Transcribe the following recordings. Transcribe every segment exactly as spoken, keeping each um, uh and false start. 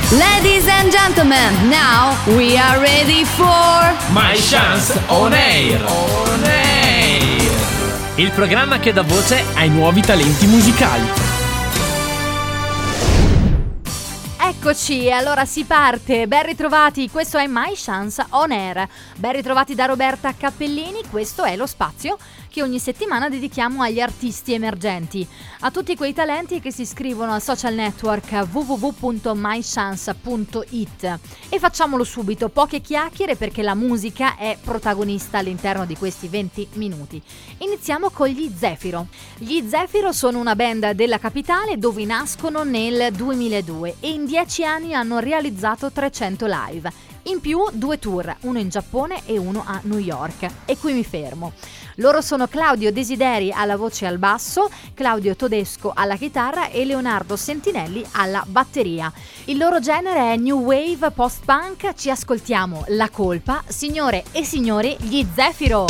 Ladies and gentlemen, now we are ready for My Chance On Air. On Air. Il programma che dà voce ai nuovi talenti musicali. Eccoci, allora si parte. Ben ritrovati, questo è My Chance On Air. Ben ritrovati da Roberta Cappellini, questo è lo spazio che ogni settimana dedichiamo agli artisti emergenti, a tutti quei talenti che si iscrivono al social network w w w punto my chance punto i t. E facciamolo subito, poche chiacchiere perché la musica è protagonista all'interno di questi venti minuti. Iniziamo con gli Zefiro. Gli Zefiro sono una band della capitale dove nascono nel duemiladue e in dieci anni hanno realizzato trecento live. In più due tour, uno in Giappone e uno a New York. E qui mi fermo. Loro sono Claudio Desideri alla voce e al basso, Claudio Todesco alla chitarra e Leonardo Sentinelli alla batteria. Il loro genere è new wave post-punk. Ci ascoltiamo La Colpa. Signore e signori, gli Zefiro.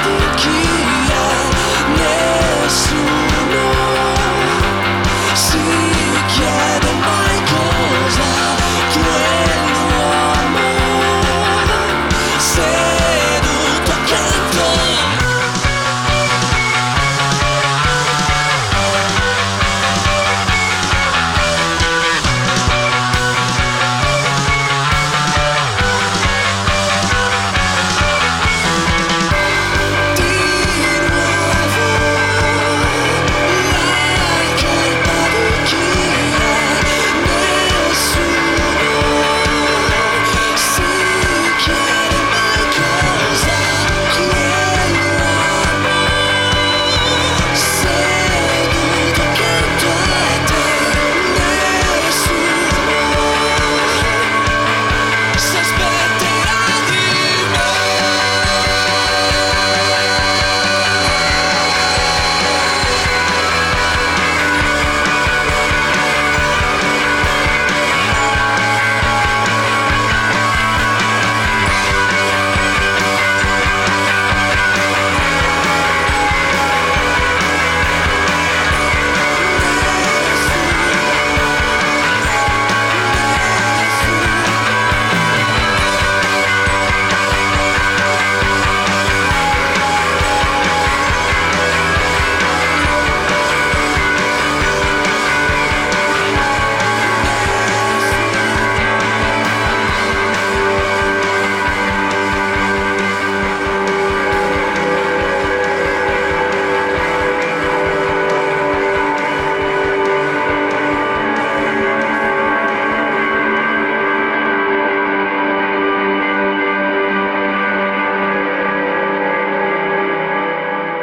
See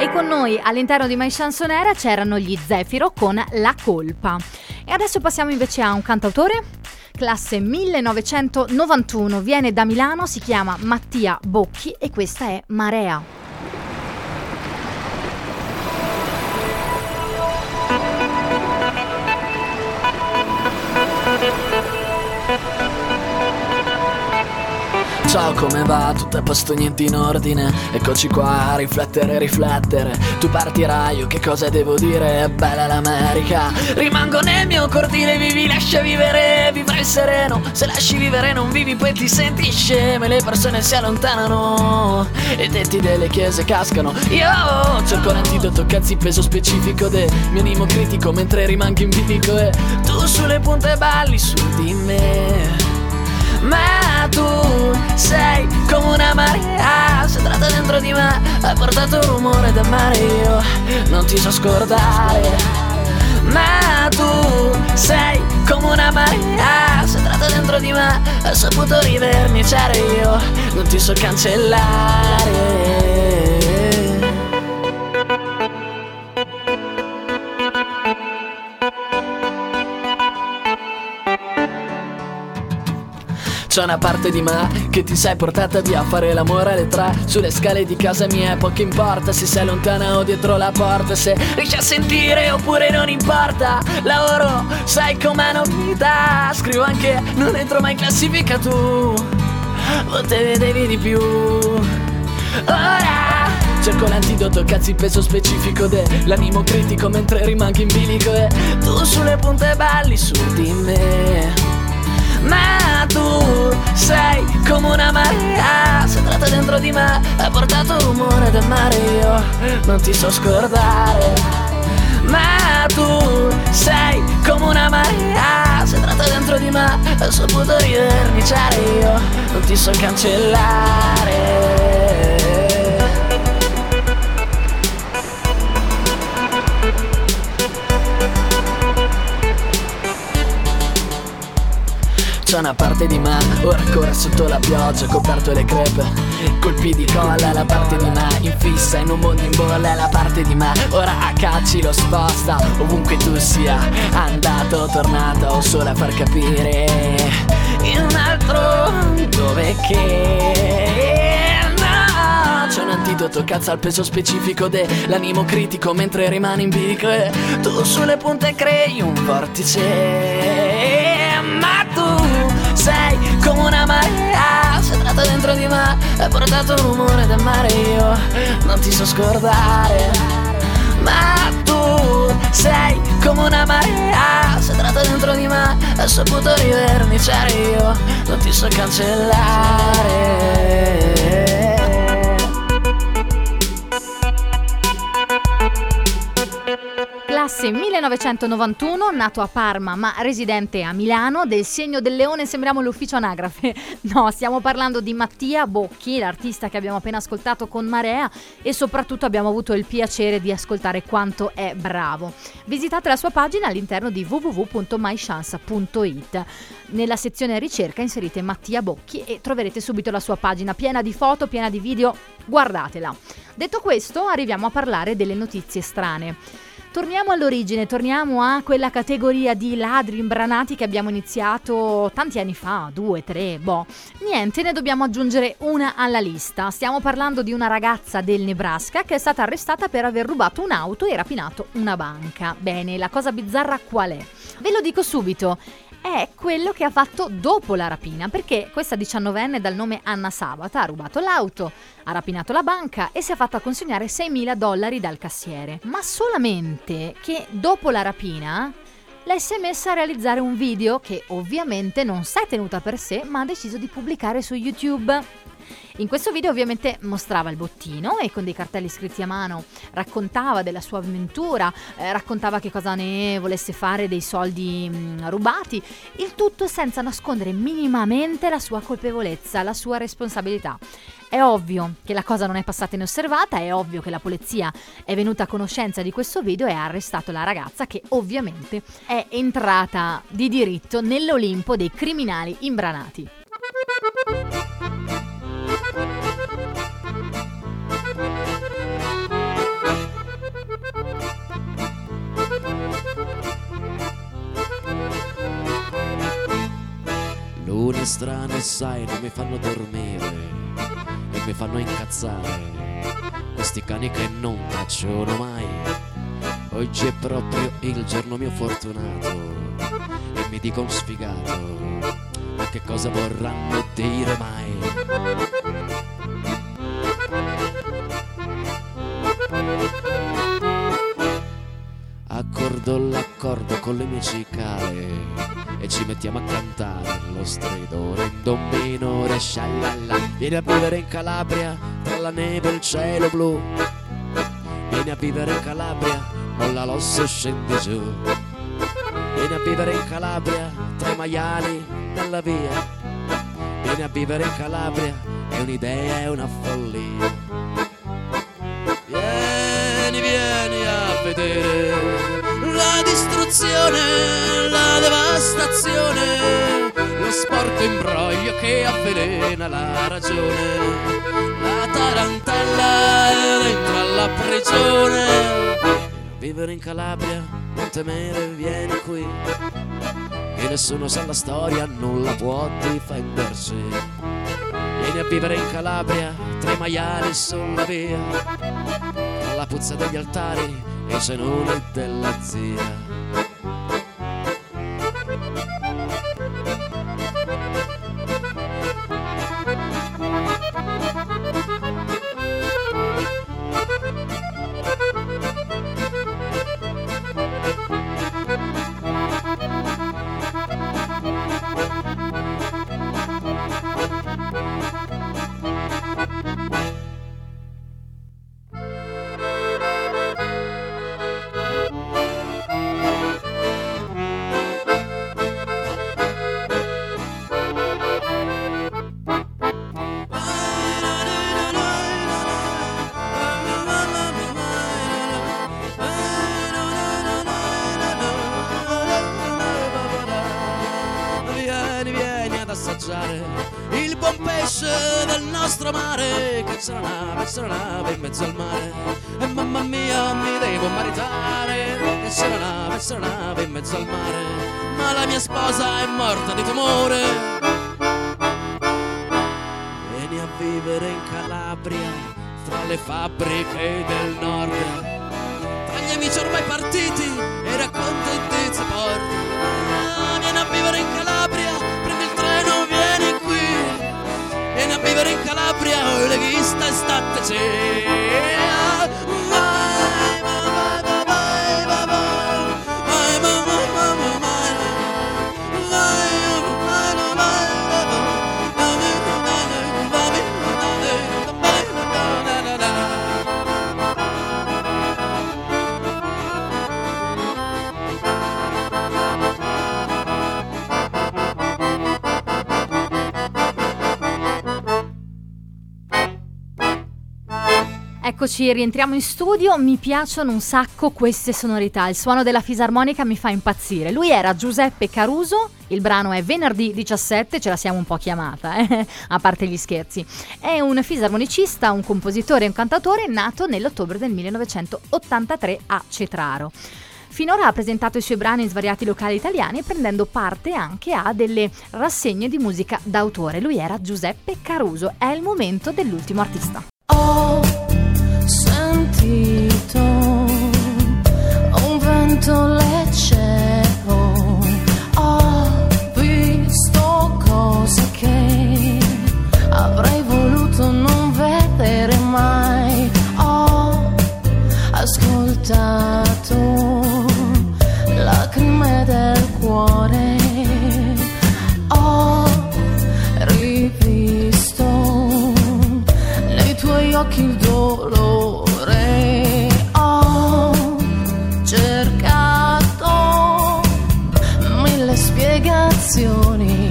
E con noi all'interno di My Chance On Air c'erano gli Zefiro con La Colpa. E adesso passiamo invece a un cantautore, classe millenovecentonovantuno, viene da Milano, si chiama Mattia Bocchi e questa è Marea. Ciao, come va? Tutto a posto, niente in ordine. Eccoci qua a riflettere, riflettere. Tu partirai, io che cosa devo dire? È bella l'America. Rimango nel mio cortile, vivi, lascia vivere. Vivrai sereno, se lasci vivere non vivi, poi ti senti scemo. Le persone si allontanano, i tetti delle chiese cascano. Io cerco l'antidoto, cazzi, peso specifico del mio animo critico, mentre rimango in bilico. E tu sulle punte balli su di me. Ma tu sei come una marea, sei entrata dentro di me, hai portato un rumore da mare, io non ti so scordare. Ma tu sei come una marea, sei entrata dentro di me, hai saputo riverniciare, io non ti so cancellare. C'è una parte di me che ti sei portata via a fare l'amore alle tre sulle scale di casa mia, poco importa se sei lontana o dietro la porta, se riesci a sentire oppure non importa. Lavoro, sai com'è una vita, scrivo anche non entro mai in classifica, tu te vedevi di più. Ora cerco l'antidoto, cazzi, peso specifico dell'animo critico, mentre rimango in bilico. E tu sulle punte balli su di me. Ma tu sei come una marea, sei entrata dentro di me, hai portato un rumore del mare, io non ti so scordare. Ma tu sei come una marea, sei entrata dentro di me, hai saputo riverniciare, io non ti so cancellare. C'è una parte di me, ora corre sotto la pioggia, coperto le crepe, colpi di colla. La parte di me in fissa in un mondo in bolla. La parte di me ora a cacci lo sposta, ovunque tu sia, andato, tornato o solo a far capire in un altro dove che no. C'è un antidoto, cazzo, al peso specifico dell'animo critico, mentre rimane in bilico. E tu sulle punte crei un vortice. Ma tu sei come una marea, sei entrata dentro di me, hai portato un rumore del mare, io non ti so scordare. Ma tu sei come una marea, sei entrata dentro di me, hai saputo riverniciare, io non ti so cancellare. Classe millenovecentonovantuno, nato a Parma ma residente a Milano, del segno del leone, sembriamo l'ufficio anagrafe. No, stiamo parlando di Mattia Bocchi, l'artista che abbiamo appena ascoltato con Marea, e soprattutto abbiamo avuto il piacere di ascoltare quanto è bravo. Visitate la sua pagina all'interno di w w w punto my chance punto i t. Nella sezione ricerca inserite Mattia Bocchi e troverete subito la sua pagina piena di foto, piena di video, guardatela. Detto questo, arriviamo a parlare delle notizie strane. Torniamo all'origine, torniamo a quella categoria di ladri imbranati che abbiamo iniziato tanti anni fa, due, tre, boh. Niente, ne dobbiamo aggiungere una alla lista. Stiamo parlando di una ragazza del Nebraska che è stata arrestata per aver rubato un'auto e rapinato una banca. Bene, la cosa bizzarra qual è? Ve lo dico subito. È quello che ha fatto dopo la rapina, perché questa diciannovenne dal nome Anna Sabata ha rubato l'auto, ha rapinato la banca e si è fatta consegnare seimila dollari dal cassiere. Ma solamente che dopo la rapina lei si è messa a realizzare un video che ovviamente non si è tenuta per sé, ma ha deciso di pubblicare su YouTube. In questo video ovviamente mostrava il bottino e con dei cartelli scritti a mano raccontava della sua avventura, eh, raccontava che cosa ne volesse fare dei soldi mh, rubati, il tutto senza nascondere minimamente la sua colpevolezza, la sua responsabilità. È ovvio che la cosa non è passata inosservata, è ovvio che la polizia è venuta a conoscenza di questo video e ha arrestato la ragazza, che ovviamente è entrata di diritto nell'Olimpo dei criminali imbranati. cose strane, sai, non mi fanno dormire e mi fanno incazzare. Questi cani che non tacciono mai. Oggi è proprio il giorno mio fortunato e mi dico un sfigato, ma che cosa vorranno dire mai? Accordo l'accordo con le mie cicale e ci mettiamo a cantare lo stridore in do minore, sciallalla. Vieni a vivere in Calabria tra la neve e il cielo blu. Vieni a vivere in Calabria, molla l'osso e scendi giù. Vieni a vivere in Calabria tra i maiali nella via. Vieni a vivere in Calabria, è un'idea, è una follia. Vieni, vieni a vedere la distruzione, la devastazione, lo sporco imbroglio che avvelena la ragione. La tarantella è dentro alla prigione. Vivere in Calabria, non temere, vieni qui, che nessuno sa la storia, nulla può difendersi. Vieni a vivere in Calabria, tra i maiali sulla via, tra la puzza degli altari e i cenoni della zia. Il buon pesce del nostro mare, che c'è una nave, c'è una nave in mezzo al mare, e mamma mia mi devo maritare, che c'è una nave, c'è una nave in mezzo al mare, ma la mia sposa è morta di tumore. Vieni a vivere in Calabria, tra le fabbriche del nord, tra gli amici ormai partiti e racconta i tizi porti. Vieni a vivere in Calabria, prendi il treno, vieni qui. Vieni a vivere in Calabria, oh leghista e stateci. Vai, vai, vai, vai, vai, vai, vai, vai, Eccoci, rientriamo in studio. Mi piacciono un sacco queste sonorità. Il suono della fisarmonica mi fa impazzire. Lui era Giuseppe Caruso. Il brano è Venerdì diciassette, ce la siamo un po' chiamata, eh? A parte gli scherzi. È un fisarmonicista, un compositore e un cantautore nato nell'ottobre del millenovecentottantatré a Cetraro. Finora ha presentato i suoi brani in svariati locali italiani, prendendo parte anche a delle rassegne di musica d'autore. Lui era Giuseppe Caruso. È il momento dell'ultimo artista. Ho sentito un vento leggero, ho visto cose che avrei voluto non vedere mai, ho ascoltato lacrime del cuore, ho rivisto nei tuoi occhi il dolore, ho cercato mille spiegazioni,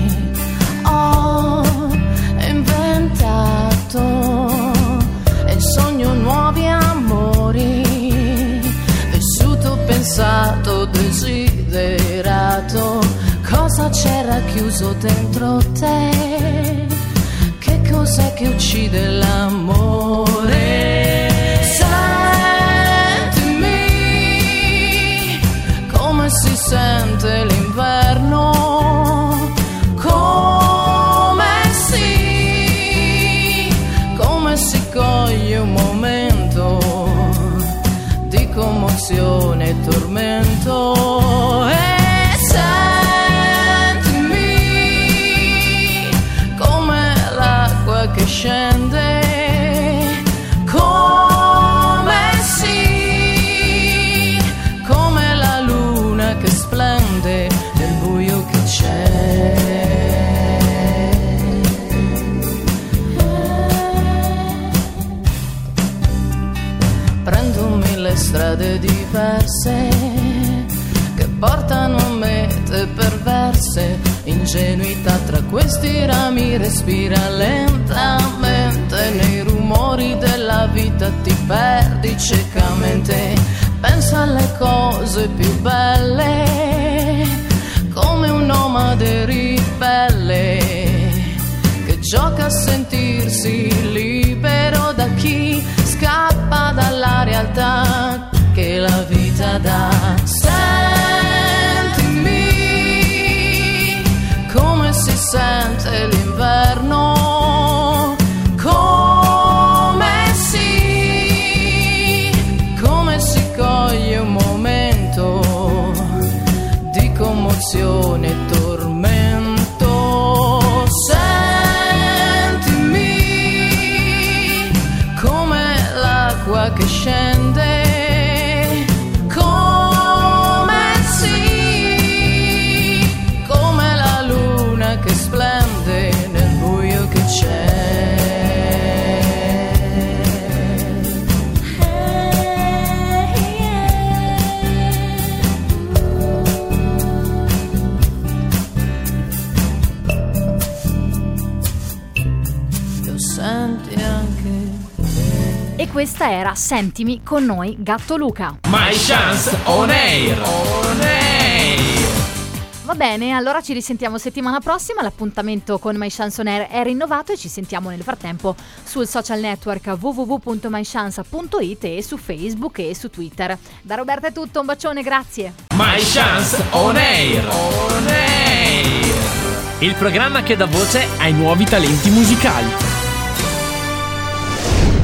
ho inventato e sogno nuovi amori, vissuto, pensato, desiderato. Cosa c'era chiuso dentro te? Che cos'è che uccide l'amore? Sentimi come si sente l'inverno, come commozione e tormento. E sentimi come l'acqua che scende, come sì, come la luna che splende nel buio che c'è. Prendo mille strade diverse che portano a mete perverse. Ingenuità tra questi rami, respira lentamente. Nei rumori della vita ti perdi ciecamente. Pensa alle cose più belle, come un nomade ribelle che gioca a sentirsi libero da chi scappa dalla realtà che la vita dà. Sentimi come si sente l'inverno, come sì, come si coglie un momento di commozione e tormento. Sentimi come l'acqua che scende, come sì, come la luna che splende nel buio che c'è. Lo senti anche te. E questa era Sentimi con noi Gatto Luca. My Chance On Air. On Air. Va bene, allora ci risentiamo settimana prossima. L'appuntamento con My Chance On Air è rinnovato e ci sentiamo nel frattempo sul social network w w w punto my chance punto i t e su Facebook e su Twitter. Da Roberta è tutto, un bacione, grazie. My Chance On Air. On Air. Il programma che dà voce ai nuovi talenti musicali.